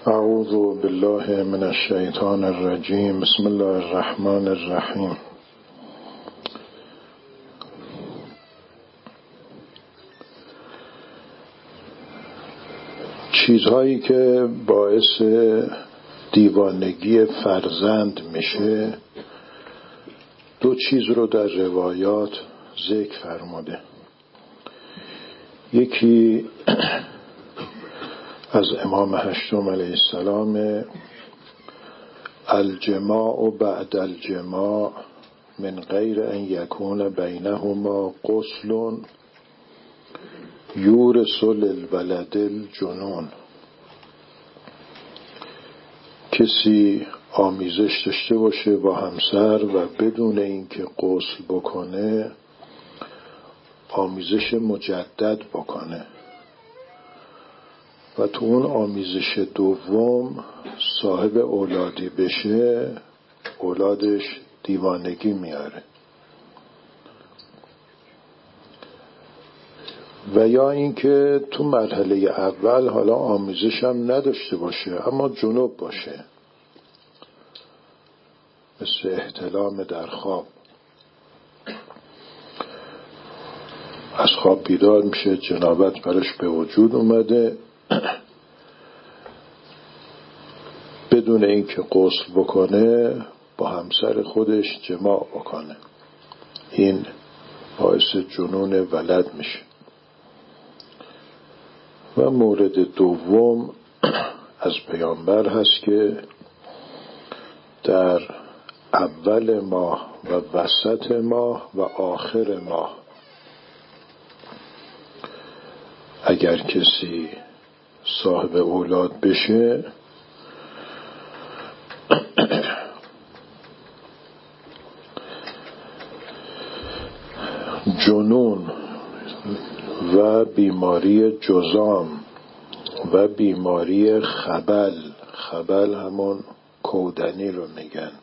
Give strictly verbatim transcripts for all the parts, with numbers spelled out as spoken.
اعوذ بالله من الشیطان الرجیم. بسم الله الرحمن الرحیم. چیزهایی که باعث دیوانگی فرزند میشه، دو چیز رو در روایات ذکر فرموده. یکی از امام هشتم علیه السلام: الجماع بعد الجماع من غیر ان یکون بینهما غسل یورث للولد الجنون. کسی آمیزش داشته باشه با همسر و بدون اینکه غسل بکنه آمیزش مجدد بکنه و تو اون آمیزش دوم صاحب اولادی بشه، اولادش دیوانگی میاره. و یا اینکه تو مرحله اول حالا آمیزش هم نداشته باشه اما جنوب باشه، مثل احتلام در خواب. از خواب بیدار میشه، جنابت براش به وجود اومده، بدون اینکه غسل بکنه با همسر خودش جماع بکنه، این باعث جنون ولد میشه. و مورد دوم از پیامبر هست که در اول ماه و وسط ماه و آخر ماه اگر کسی صاحب اولاد بشه جنون و بیماری جذام و بیماری خبل، خبل همون کودنی رو میگن،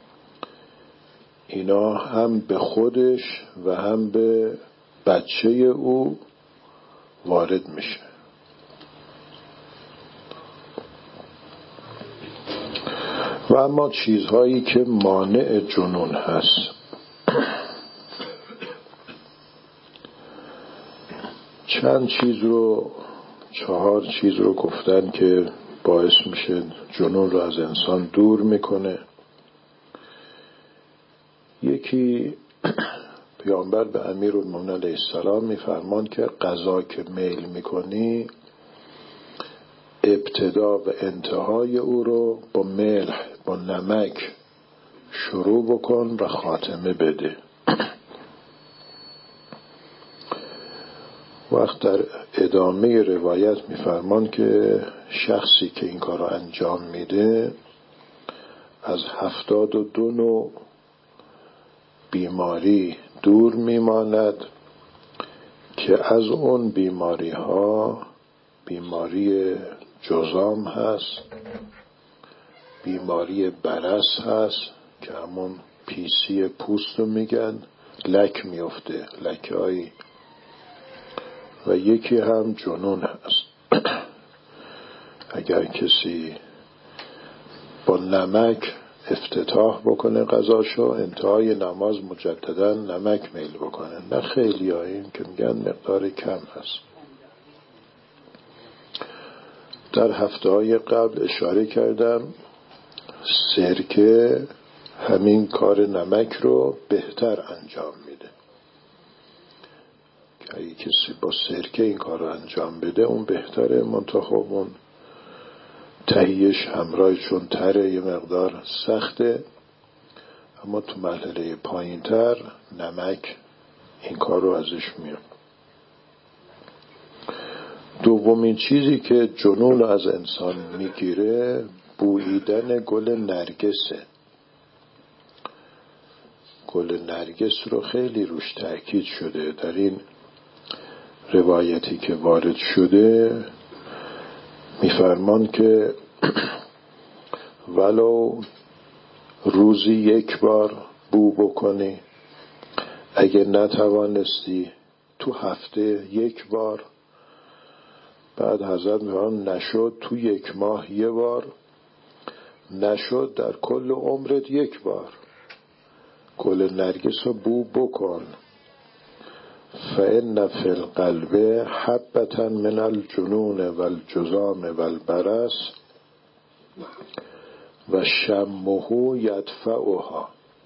اینا هم به خودش و هم به بچه او وارد میشه. و اما چیزهایی که مانع جنون هست، چند چیز رو چهار چیز رو گفتن که باعث میشه جنون رو از انسان دور میکنه. یکی پیامبر به امیرالمومنین علیه السلام میفرمان که غذا که میل میکنی ابتدا و انتهای او رو با ملح، با نمک شروع بکن و خاتمه بده. وقت در ادامه روایت میفرمان که شخصی که این کار رو انجام میده از هفتاد و دو نوع بیماری دور میماند که از اون بیماری ها بیماری جذام هست، بیماری برس هست که همون پیسی پوست رو میگن، لک میفته، لکه هایی، و یکی هم جنون هست. اگر کسی با نمک افتتاح بکنه غذاشو، انتهای نماز مجددا نمک میل بکنه، نه خیلی هاییم که میگن مقدار کم هست. در هفته های قبل اشاره کردم سرکه همین کار نمک رو بهتر انجام میده. که اگه کسی با سرکه این کار رو انجام بده اون بهتره، منتها اون تهیهش همراه چون تره یه مقدار سخته، اما تو مرحله پایین تر نمک این کار رو ازش میاد. دومین چیزی که جنون رو از انسان میگیره بوییدن گل نرگسه. گل نرگس رو خیلی روش تأکید شده. در این روایتی که وارد شده میفرمان که ولو روزی یک بار بو بکنی، اگه نتوانستی تو هفته یک بار بعد حضرت میفرمان نشد تو یک ماه یه بار، نشد در کل عمرت یک بار. گل نرگس رو بو بکن. فإن فی القلب حبة من الجنون والجذام والبرص و شمه یدفعها.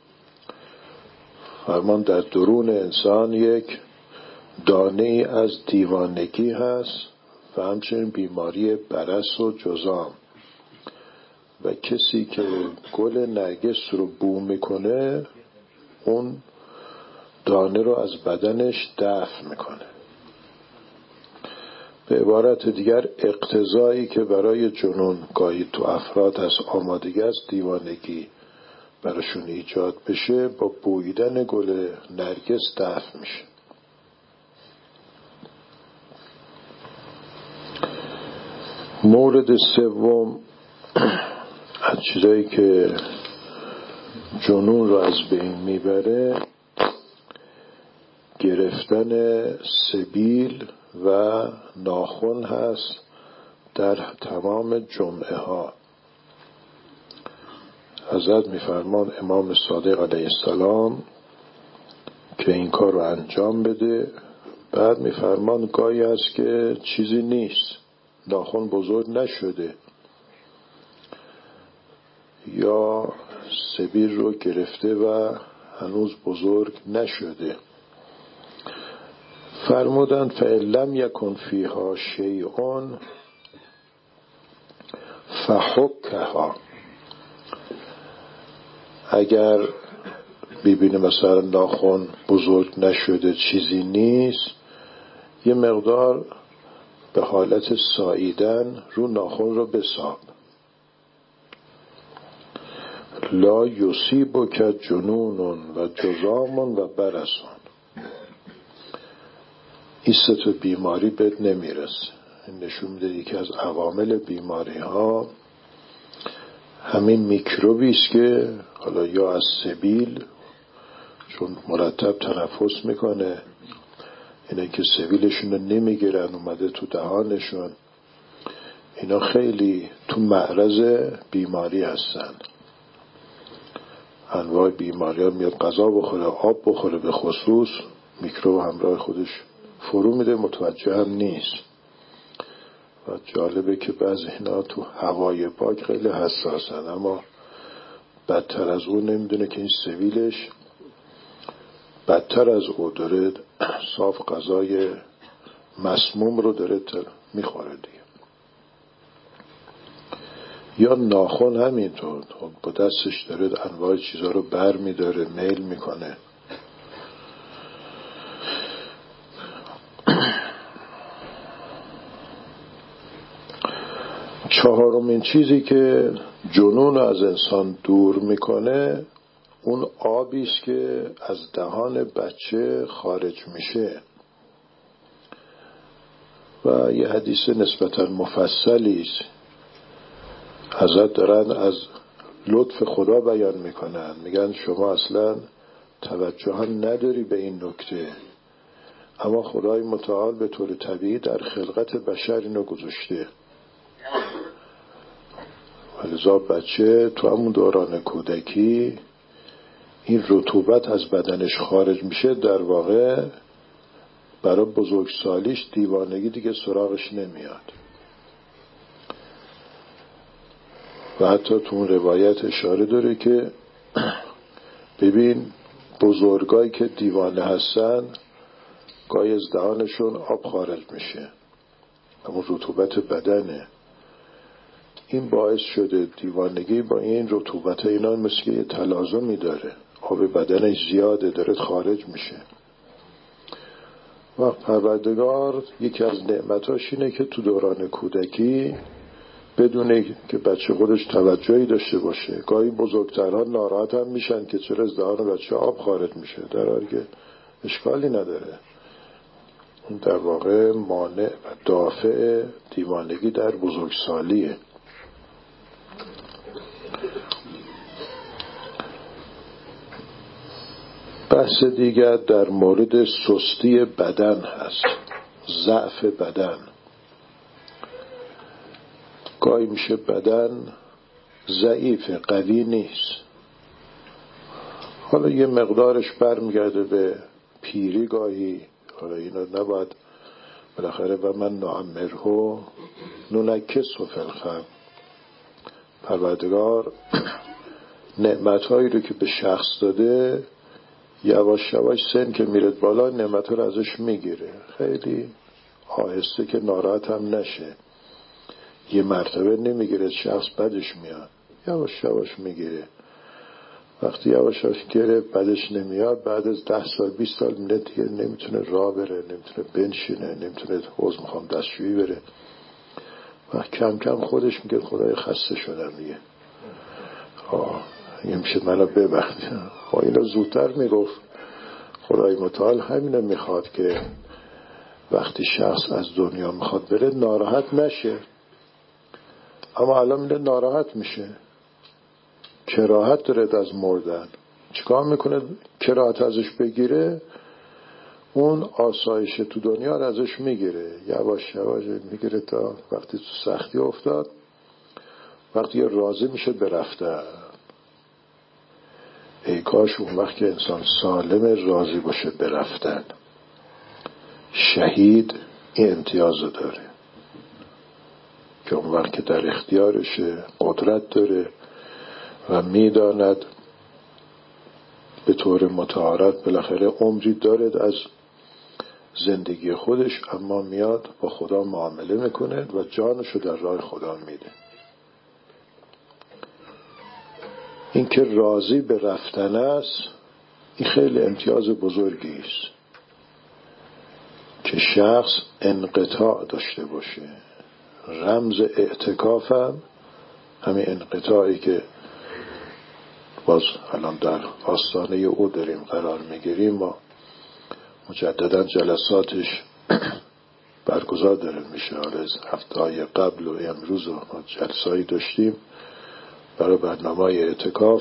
فرمان در درون انسان یک دانه ای از دیوانگی هست و همچنین بیماری برص و جذام، و کسی که گل نرگس رو بو میکنه اون دانه رو از بدنش دفع میکنه. به عبارت دیگر اقتضایی که برای جنون گاهی تو افراد هست، آمادگی از دیوانگی براشون ایجاد بشه، با بویدن گل نرگس دفع میشه. مورد سوم از چیزایی که جنون رو از بین میبره، گرفتن سبیل و ناخن هست در تمام جمعه ها. حضرت میفرمان امام صادق علیه السلام که این کار رو انجام بده. بعد میفرمان گاهی است که چیزی نیست، ناخن بزرگ نشده یا سبیل رو گرفته و هنوز بزرگ نشده. فرمودند فإن لم یکن فیها شیء فحکها. اگر ببینه مثلا ناخن بزرگ نشده، چیزی نیست، یه مقدار به حالت ساییدن رو ناخن رو بساب. لا یصیبک جنون و جذام و برص. این سه تا بیماری بهت نمیرسه. این نشون میده یکی از عوامل بیماری ها همین میکروبی است که حالا یا از سبیل، چون مرتب تنفس میکنه، اینا که سبیلشون رو نمیگیرن اومده تو دهانشون، اینا خیلی تو معرض بیماری هستن. انواع بیماری ها میاد غذا بخوره، آب بخوره، به خصوص میکروب همراه خودش فرو میده، متوجه هم نیست. و جالبه که بعضی اینا تو هوای پاک خیلی حساسن، اما بدتر از اون نمیدونه که این سبیلش بدتر از او داره صاف غذای مسموم رو داره میخوره دیگه. یا ناخن همینطور با دستش داره انواع چیزا رو بر میداره، میل میکنه. چهارمین چیزی که جنون از انسان دور میکنه اون آبی است که از دهان بچه خارج میشه. و یه حدیث نسبتا مفصلی است، حضرت دارن از لطف خدا بیان میکنن، میگن شما اصلا توجه هم نداری به این نکته، اما خدای متعال به طور طبیعی در خلقت بشر اینو گذاشته. ولذا بچه تو همون دوران کودکی این رطوبت از بدنش خارج میشه، در واقع برای بزرگسالیش دیوانگی دیگه سراغش نمیاد. و حتی تو اون روایت اشاره داره که ببین بزرگایی که دیوانه هستن گاهی از دهانشون آب خارج میشه، اما رطوبت بدنه. این باعث شده دیوانگی با این رطوبت اینا مثل یه تلازمی داره، آب بدنش زیاده داره خارج میشه. و پروردگار یکی از نعمتاش اینه که تو دوران کودکی بدونه که بچه خودش توجهی داشته باشه. گاهی بزرگترها ناراحت هم میشن که چرا از دهان بچه آب خارج میشه، در حالی که اشکالی نداره. این در واقع مانع و دافع دیوانگی در بزرگسالیه. بحث دیگر در مورد سستی بدن هست، ضعف بدن. گاهی میشه بدن ضعیف، قوی نیست. حالا یه مقدارش برمیگرده به پیری گاهی. حالا اینا نباید بالاخره و من نعمره ننکسه فی الخلق. پروردگار نعمتهایی رو که به شخص داده یواش یواش سن که میره بالا نعمتها رو ازش میگیره، خیلی آهسته که ناراحت هم نشه. یه مرتبه نمیگیره شخص بدش میاد، یواش یواش میگیره. وقتی یواش یواش گیره بدش نمیاد، بعد از ده سال بیست سال میره دیگه نمیتونه راه بره، نمیتونه بنشینه، نمیتونه حوض میخوام دستشویی بره و کم کم خودش میگه خدای خسته شدم دیگه، آه این میشه منو ببخش. آه اینو زودتر میگفت. خدای متعال همینو میخواد که وقتی شخص از دنیا میخواد بره ناراحت نشه، اما الان میره ناراحت میشه، کراهت داره از مردن. چیکار میکنه کراهت ازش بگیره؟ اون آسایش تو دنیا رو ازش میگیره، یواش یواش میگیره تا وقتی تو سختی افتاد، وقتی راضی میشه برفتن. ای کاش اون وقت که انسان سالم راضی باشه برفتن. شهید این امتیاز داره که اون وقت که در اختیارشه، قدرت داره و میداند به طور متعارف بالاخره عمری دارد از زندگی خودش، اما میاد با خدا معامله میکنه و جانشو در راه خدا میده. این که راضی به رفتن است، این خیلی امتیاز بزرگی است که شخص انقطاع داشته باشه. رمز اعتکاف هم همین انقطاعی که باز الان در آستانه او داریم قرار میگیریم. ما مجددا جلساتش برگزار داره میشه. از هفته های قبل و امروز ما جلسایی داشتیم برای برنامه اعتکاف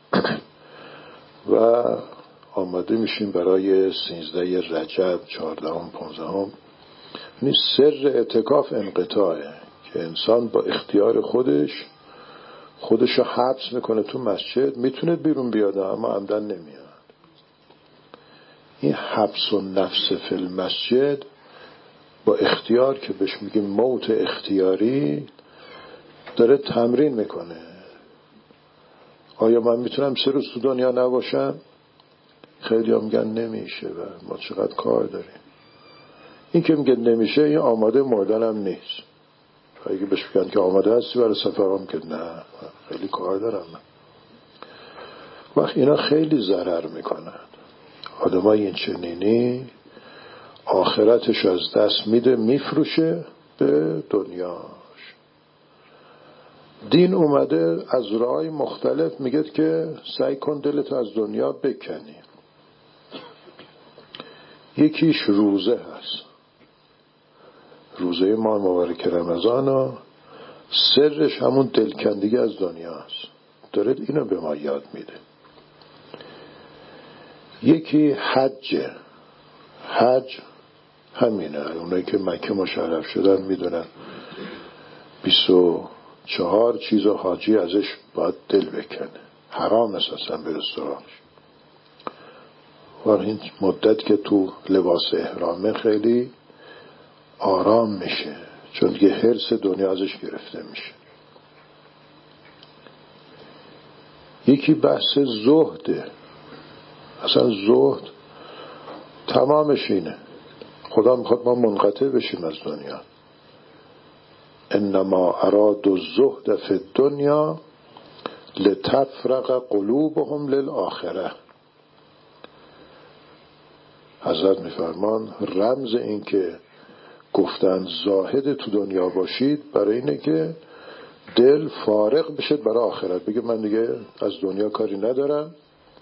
و آماده میشیم برای سیزده رجب، چهاردهم، پانزدهم. یعنی سر اعتکاف انقطاعه که انسان با اختیار خودش خودشو حبس میکنه تو مسجد. میتونه بیرون بیاد اما عمدن نمیاد. این حبس و نفس فی المسجد با اختیار که بهش میگیم موت اختیاری داره تمرین میکنه. آیا من میتونم سه روز تو دنیا نباشم؟ خیلی هم میگن نمیشه و ما چقدر کار داریم. این که میگه نمیشه این آماده مردن هم نیست. اگه بهش بگن که آماده هستی برای سفرم که نه خیلی کار دارم من. وقت اینا خیلی ضرر میکنن. آدمای این چنینی آخرتش از دست میده، میفروشه به دنیاش. دین اومده از راه‌های مختلف میگه که سعی کن دلتو از دنیا بکنی. یکیش روزه هست. روزه ماه مبارک رمضان ها سرش همون دلکندگی از دنیا هست. داره اینو به ما یاد میده. یکی حجه. حج همینه. اونایی که مکه مشرف شدن میدونن بیست و چهار چیز و حاجی ازش باید دل بکنه. حرام اساسا به رستورانش. و این مدت که تو لباس احرامه خیلی آرام میشه، چون دیگه حرص دنیا ازش گرفته میشه. یکی بحث زهده. اصلا زهد تمامش اینه خدا میخواد ما منقطع بشیم از دنیا. انما اراد الزهد فی الدنیا لتفرق قلوبهم للآخره. حضرت میفرمان رمز این که گفتن زاهد تو دنیا باشید برای اینه که دل فارغ بشه برای آخرت. بگه من دیگه از دنیا کاری ندارم،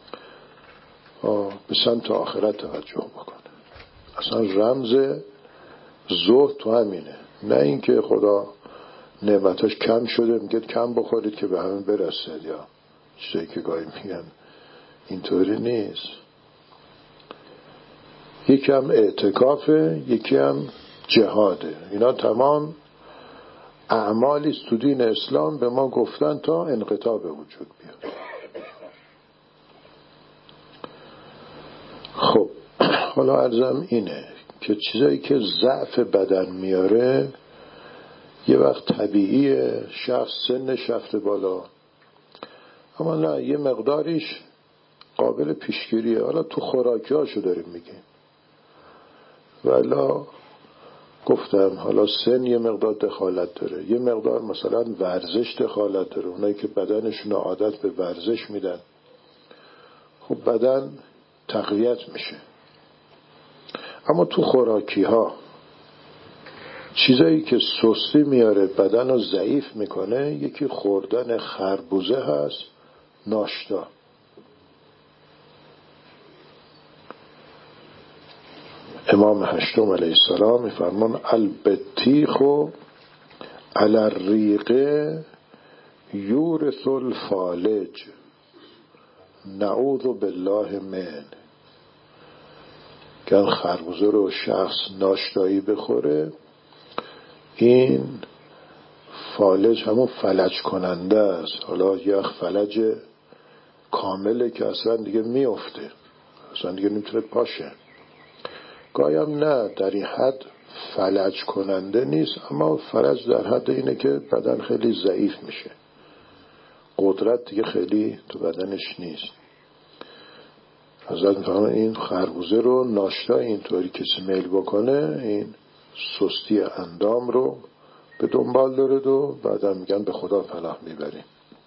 به سمت آخرت توجه بکنه. اصلا رمز زهد تو همینه. نه اینکه خدا نعمتاش کم شده میگه کم بخورید که به همه برسید، یا چیزایی که گاهی میگن. اینطوری نیست. یکی هم اعتکافه، یکی هم جهاده. اینا تمام اعمالی است تو دین اسلام به ما گفتن تا انقطاع به وجود بیاد. خب حالا عرضم اینه که چیزایی که ضعف بدن میاره یه وقت طبیعیه، شخص سنش رفته بالا، اما نه یه مقداریش قابل پیشگیریه. حالا تو خوراکی هاشو داریم میگیم، والا گفتم حالا سن یه مقدار دخالت داره، یه مقدار مثلا ورزش دخالت داره. اونایی که بدنشون عادت به ورزش میدن خب بدن تقویت میشه. اما تو خوراکی ها چیزایی که سستی میاره بدن رو ضعیف میکنه، یکی خوردن خربوزه هست، ناشتا. امام هشتم علیه السلام میفرمان البطیخ علی الریق یورث الفالج نعوذ بالله من. که خربوزه رو شخص ناشتایی بخوره، این فالج همون فلج کننده است. حالا یه فلج کامله که اصلا دیگه میفته، اصلا دیگه نمیتونه پاشه. گایم نه در این حد فلج کننده نیست، اما فلج در حد اینه که بدن خیلی ضعیف میشه، قدرت دیگه خیلی تو بدنش نیست. حضرت میفرمایند این خربوزه رو ناشتا اینطوری کسی میل بکنه، این سستی اندام رو به دنبال داره و بعدا میگن به خدا پناه میبریم.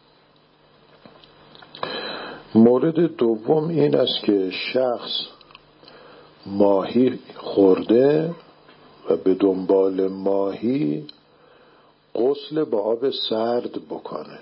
مورد دوم این است که شخص ماهی خورده و به دنبال ماهی غسل با آب سرد بکنه.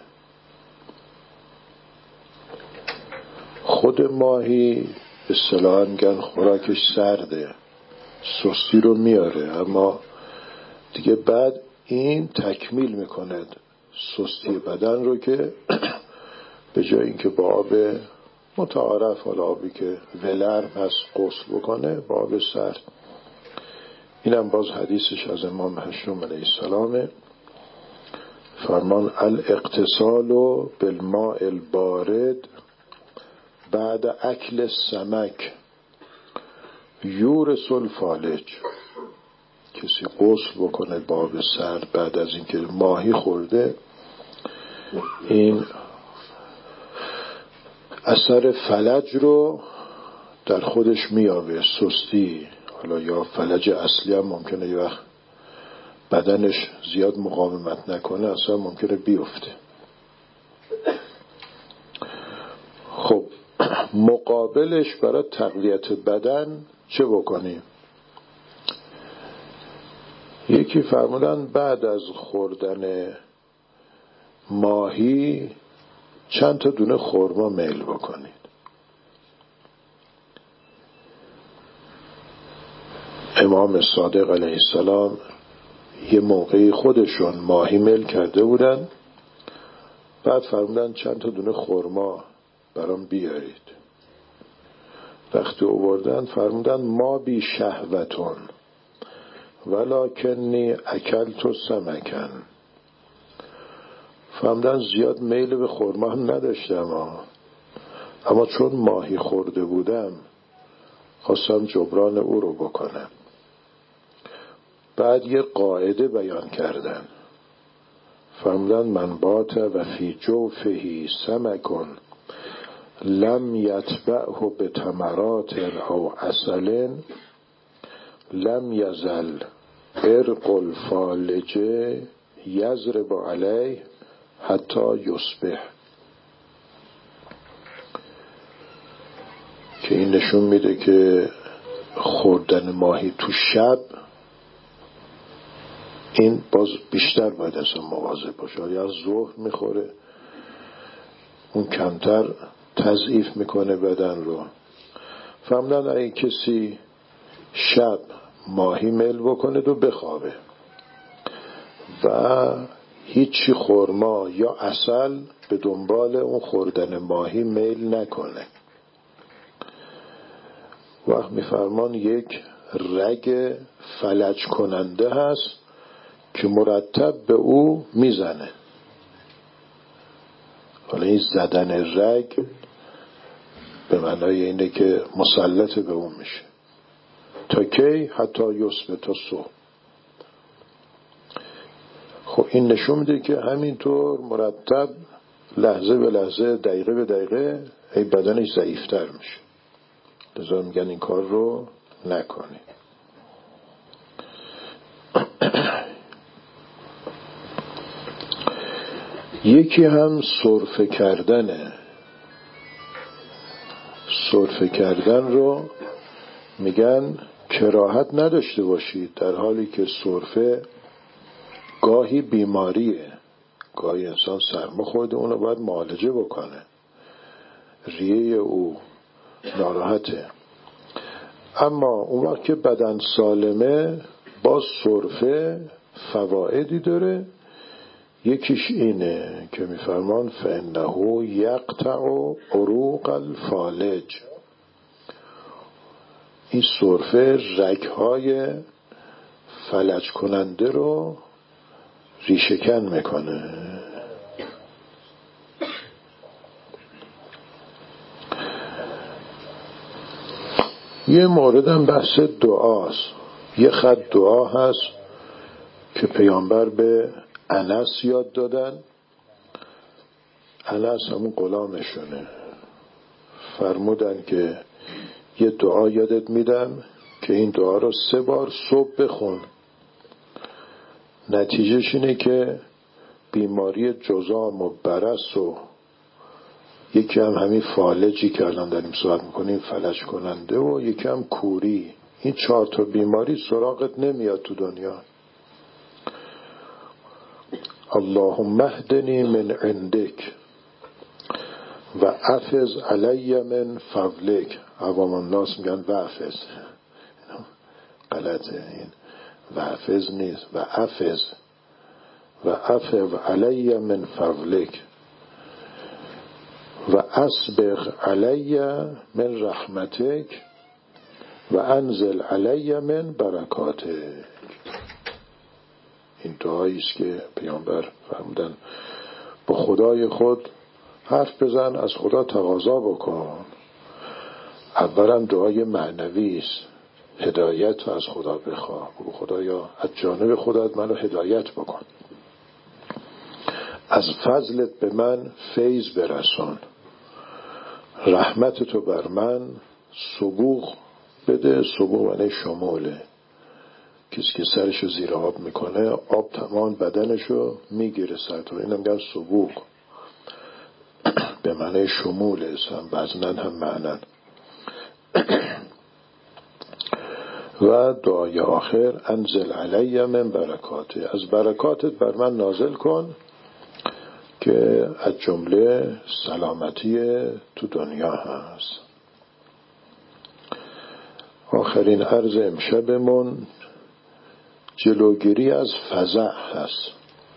خود ماهی اصطلاحاً میگن خوراکش سرده، سستی رو میاره، اما دیگه بعد این تکمیل میکنه سستی بدن رو که به جای اینکه با آب متعارف، حالا آبی که ولرم هست، غسل بکنه با آب سرد. اینم باز حدیثش از امام هشتم علیه السلام، فرمان الاغتسال بالماء البارد بعد اکل السمک یورث الفالج. کسی غسل بکنه با آب سرد بعد از اینکه ماهی خورده، این اثر فلج رو در خودش میابه، سستی. حالا یا فلج اصلی هم ممکنه یه وقت بدنش زیاد مقاومت نکنه، اصلا ممکنه بیفته. خب مقابلش برای تقویت بدن چه بکنیم؟ یکی فرمودن بعد از خوردن ماهی چند تا دونه خرما میل بکنید. امام صادق علیه السلام یه موقعی خودشون ماهی میل کرده بودن، بعد فرمودن چند تا دونه خرما برام بیارید. وقتی آوردن فرمودن ما بی شهوتون ولکنی اکلت سمکن. فرمودن زیاد میل به خرما هم نداشتم، اما چون ماهی خورده بودم خواستم جبران او رو بکنم. بعد یه قاعده بیان کردن، فرمودن من بات و فی جوفهی سمکن لم یتبعه به تمرات او عسل لم یزل ارق الفالج یضرب علیه حتی یصبح. که این نشون میده که خوردن ماهی تو شب این باز بیشتر باید اصلا مواظب باشه. یا ظهر میخوره، اون کمتر تضعیف میکنه بدن رو. فهمدن اگه کسی شب ماهی میل بکنه و بخوابه و هیچی خرما یا عسل به دنبال اون خوردن ماهی میل نکنه، وقت میفرمان یک رگ فلج کننده هست که مرتب به او میزنه. حالا این زدن رگ به معنای اینه که مسلط به اون میشه. تا کی؟ حتی یثبت صبح. خب این نشون میده که همینطور مرتب لحظه به لحظه، دقیقه به دقیقه این بدنش ضعیفتر میشه. لذا میگن این کار رو نکنی. یکی هم سرفه کردنه. سرفه کردن رو میگن کراهت نداشته باشید، در حالی که سرفه گاهی بیماریه، گاهی انسان سرما خورده اونو باید معالجه بکنه، ریه او ناراحته. اما اون وقت که بدن سالمه باز سرفه فوائدی داره. یکیش اینه که میفرمان فإنه یقطع عروق الفالج. این سرفه رگهای فلج کننده رو ریشه‌کن میکنه. یه موردم بحث دعاست. یه خط دعا هست که پیامبر به انس یاد دادن. انس همون غلامشونه. فرمودن که یه دعا یادت میدم که این دعا رو سه بار صبح بخون. نتیجهش اینه که بیماری جذام و برس و یکی هم همین فالجی که الان داریم صحبت میکنیم فلج کننده و یکی هم کوری، این چهار تا بیماری سراغت نمیاد تو دنیا. اللهم اهدنی من عندک و افز علی من فضلک. عوام الناس میگن و افز، غلطه، این و افز نیست، و افز و افز علی من فضلک و اسبغ علی من رحمتک و انزل علی من برکاتک. این دعایی است که پیامبر فرمودن با خدای خود حرف بزن، از خدا تقاضا بکن. اولا دعای معنوی است، هدایت از خدا بخواه. بگو خدایا از جانب خودت منو هدایت بکن، از فضلت به من فیض برسون، رحمت تو بر من سبوغ بده. سبوغ معنی شموله، کسی که سرشو زیر آب میکنه آب تمام بدنشو میگیره سر تو، اینم میگن سبوغ. به معنی شموله، هم وزنن هم معنن. و دعای آخر انزل علی من برکاته، از برکاتت بر من نازل کن که از جمله سلامتی تو دنیا هست. آخرین عرض امشبمون جلوگیری از فزع هست.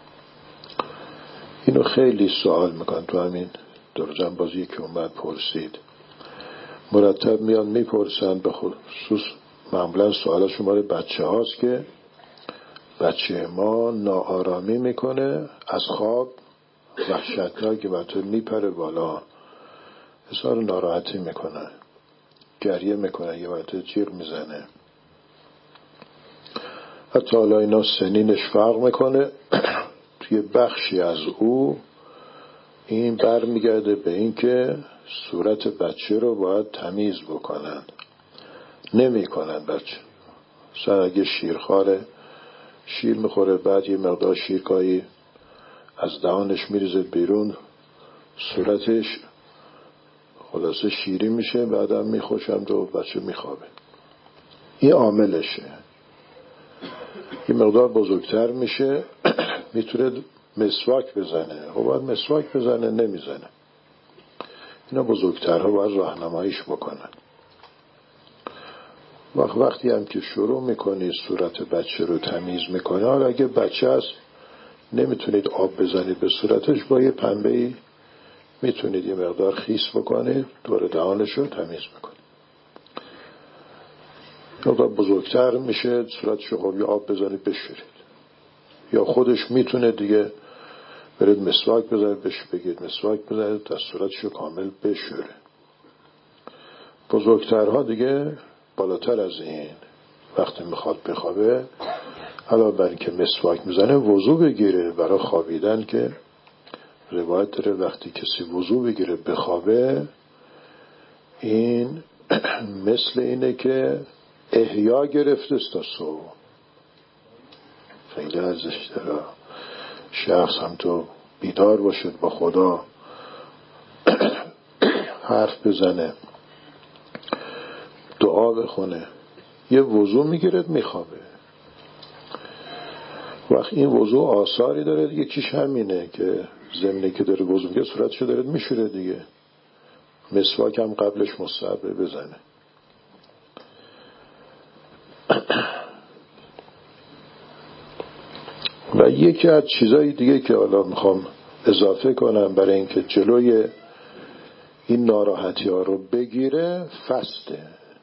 اینو خیلی سوال میکن تو همین دور جمع بازی که اومد پرسید، مرتب میان میپرسن. به خصوص معمولا سوال شماره بچه هاست که بچه ما ناآرامی میکنه، از خواب وحشتناک بطور میپره بالا، اظهار ناراحتی میکنه، گریه میکنه، یه وقت جیغ میزنه. حتی حالا اینا سنینش فرق میکنه. توی بخشی از او این بر میگرده به این که صورت بچه رو باید تمیز بکنن. نمی کنن بچه. مثلا اگه شیرخواره، شیر میخوره، بعد یه مقدار شیرکایی از دهانش میریزه بیرون، صورتش خلاصه شیری میشه، بعدم میخوشند و بچه میخوابه. این عاملشه. یه مقدار بزرگتر میشه میتونه مسواک بزنه. خب باید مسواک بزنه، نمیزنه. اینا بزرگترها باید راهنماییش بکنن. وقت وقتی هم که شروع میکنید صورت بچه رو تمیز میکنه، حالا اگه بچه هست نمیتونید آب بزنید به صورتش، با یه پنبه‌ای میتونید یه مقدار خیس بکنید، دور دهانش رو تمیز میکنید. مقدار بزرگتر میشه صورتش رو خب یه آب بزنید بشورید. یا خودش میتونه دیگه برید مسواک بزنید بهش بگید مسواک بزنید دستوراتشو کامل بشوره. بزرگترها دیگه بالاتر از این وقتی میخواد بخوابه علاوه بر اینکه مسواک میزنه وضو بگیره برای خوابیدن، که روایت داره وقتی کسی وضو بگیره بخوابه این مثل اینه که احیا گرفته است تا صبح. خیلی ارزش داره شخص هم تو بیدار باشد با خدا حرف بزنه دعا بخونه یه وضو میگیرد میخوابه. وقت این وضو آثاری داره، یکیش همینه که زمینه که داره وضو میگه صورتشو داره میشوره دیگه. مسواک هم قبلش مستحبه بزنه. و یکی از چیزای دیگه که حالا میخوام اضافه کنم برای اینکه جلوی این ناراحتی ها رو بگیره فسته.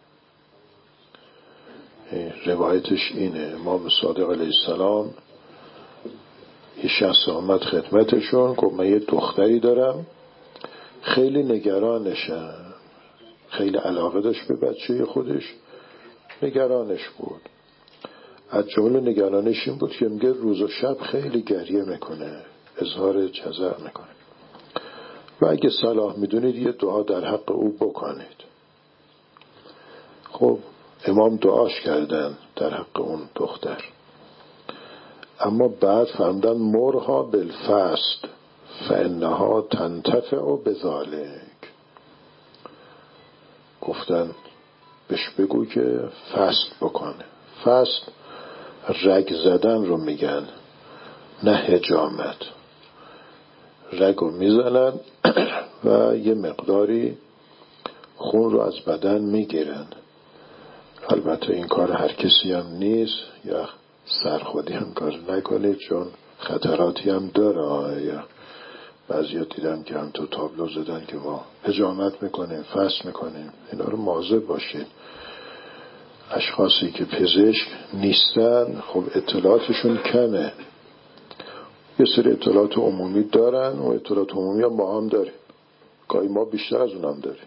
روایتش اینه امام صادق علیه السلام یه شخص آمد خدمتشون گفت من یه دختری دارم خیلی نگرانشم، خیلی علاقه داشت به بچه خودش، نگرانش بود. از جمله نگرانش این بود که میگه روز و شب خیلی گریه میکنه، اظهار جزع میکنه و اگه صلاح میدونید یه دعا در حق او بکنید. خب امام دعاش کردن در حق اون دختر، اما بعد فهمدن مرها بالفست فانها تنتفع بذالک. گفتن بهش بگو که فست بکنه. فست رگ زدن رو میگن، نه حجامت. رگ رو میزنن و یه مقداری خون رو از بدن میگیرن. البته این کار هر کسی هم نیست، یا سرخودی هم کار نکنید چون خطراتی هم داره. یا بعضی ها دیدم که هم تو تابلو زدن که ما حجامت میکنیم فست میکنیم. اینا رو مواظب باشید. اشخاصی که پزشک نیستن خب اطلاعاتشون کمه، یه سری اطلاعات عمومی دارن و اطلاعات عمومی هم ما هم داریم، گاهی ما بیشتر از اونم داریم،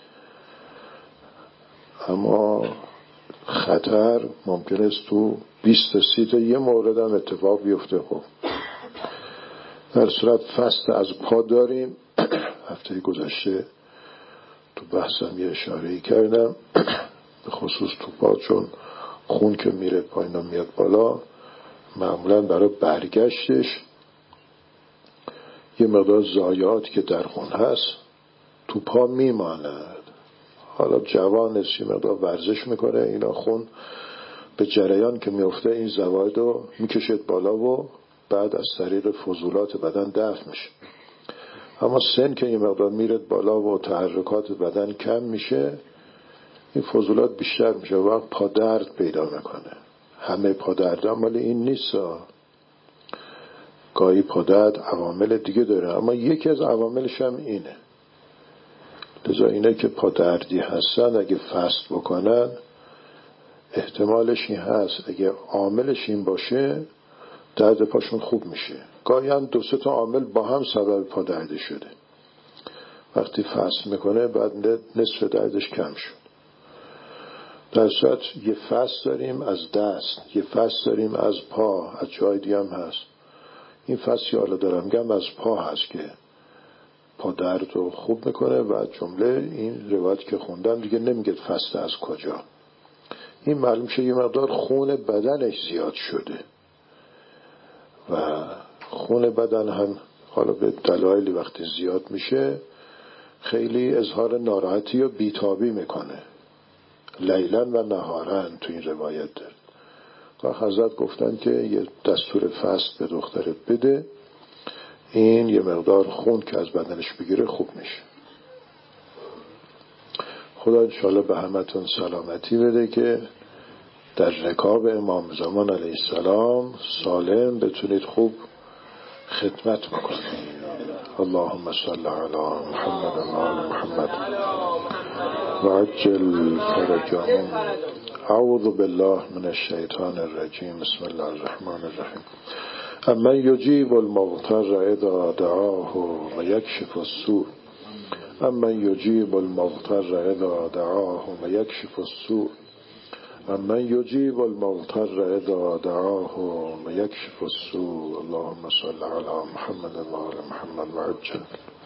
اما خطر ممکن است تو بیست تا سی تا یه مورد هم اتفاق بیفته. خب در صورت فست از پا داریم. هفته گذشته تو بحثم یه اشاره‌ای کردم به خصوص تو پا، چون خون که میره پایین و میاد بالا معمولا برای برگشتش یه مقدار ضایعات که در خون هست تو پا میماند. حالا جوان است یه مقدار ورزش میکنه اینا خون به جریان که میفته این زواید رو میکشد بالا و بعد از طریق فضولات بدن دفع میشه. اما سن که یه مقدار میرد بالا و تحرکات بدن کم میشه این فضولات بیشتر میشه و پا درد پیدا میکنه. همه پا درد هم ولی این نیست، گاهی پا درد عوامل دیگه داره اما یکی از عواملش هم اینه. لذا اینه که پا دردی هستن اگه فست بکنن احتمالش این هست اگه عاملش این باشه درد پاشون خوب میشه. گاهی هم دو سه تا عامل با هم سبب پا دردی شده، وقتی فست میکنه بعد نصف دردش کم شد. در صورت یه فست داریم از دست، یه فست داریم از پا، از جای دیگه هم هست. این فست یالا دارم گم از پا هست که پا درد رو خوب میکنه و جمله این روایت که خوندم دیگه نمیگه فست از کجا. این معلوم شه یه مقدار خون بدنش زیاد شده و خون بدن هم حالا به دلایلی وقتی زیاد میشه خیلی اظهار ناراحتی و بیتابی میکنه، لیلن و نهارن تو این روایت داره. و حضرت گفتن که یه دستور فست به دخترت بده، این یه مقدار خون که از بدنش بگیره خوب میشه. خدا انشاءالله به همتون سلامتی بده که در رکاب امام زمان علیه السلام سالم بتونید خوب خدمت بکنید. اللهم صل علی محمد و آل محمد و عجل فرجهم. اعوذ بالله من الشیطان الرجیم. بسم الله الرحمن الرحیم. امن یجیب المضطر اذا دعاه و یکشف السوء امن یجیب المضطر اذا دعاه و یکشف السوء امن یجیب المضطر اذا دعاه و یکشف السوء. اللهم صل علی محمد و آل محمد و عجل.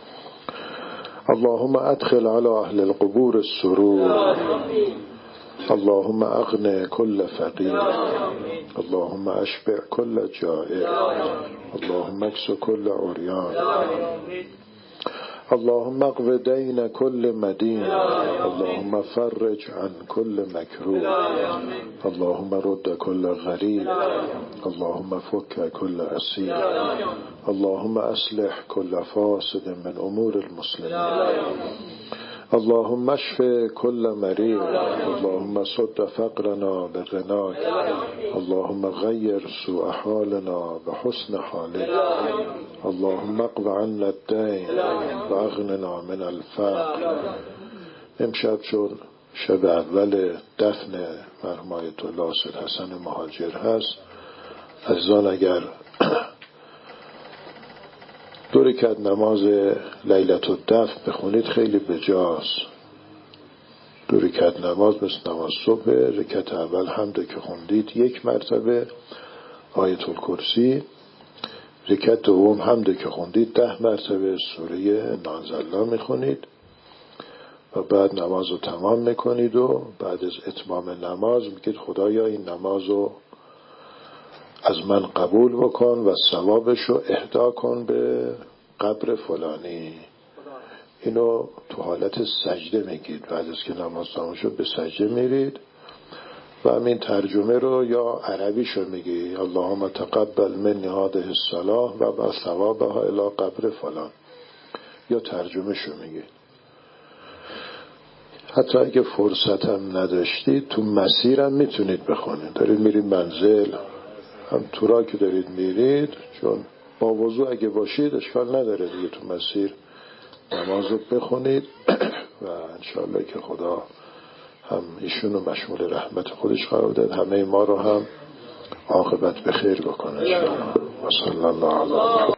اللهم ادخل على اهل القبور السرور. اللهم اغن كل فقير. اللهم اشبع كل جائع. اللهم اكس كل عريان. اللهم اقض دين كل مدين. اللهم فرج عن كل مكروه. اللهم رد كل غريب. اللهم فك كل أسير. اللهم أصلح كل فاسد من أمور المسلمين. اللهم اشف كل مريض. اللهم صد فقرنا بغناك. اللهم غير سوء حالنا بحسن حالك. اللهم اقض عنا الدين واغننا من الفقر. امشب چون شب اول دفن مرحوم آیت الله سیدحسن مهاجر هست، عزیزان اگر دو رکعت نماز لیلت الدفن بخونید خیلی بجاست. دو رکعت نماز مثل نماز صبح، رکعت اول حمد که خوندید یک مرتبه آیت الکرسی، رکعت دوم حمد که خوندید ده مرتبه سوره نازله میخونید و بعد نماز رو تمام میکنید و بعد از اتمام نماز میگید خدایا این نماز رو از من قبول بکن و ثوابش رو اهدا کن به قبر فلانی. اینو تو حالت سجده میگید. بعد از که نماز تمام شد به سجده میرید و همین ترجمه رو یا عربیش رو میگی اللهم تقبل منی هذه الصلاة و با ثوابها الی قبر فلان، یا ترجمه شو میگید. حتی اگه فرصت هم نداشتید تو مسیرم میتونید بخونید. دارید میرید منزل، هم تو را که دارید میرید، چون با وضو اگه باشید اشکال نداره دیگه، تو مسیر نماز رو بخونید و انشاءالله که خدا هم ایشونو مشمول رحمت خودش قرار داد، همه ما رو هم عاقبت بخیر بکنه. و صلی الله علیه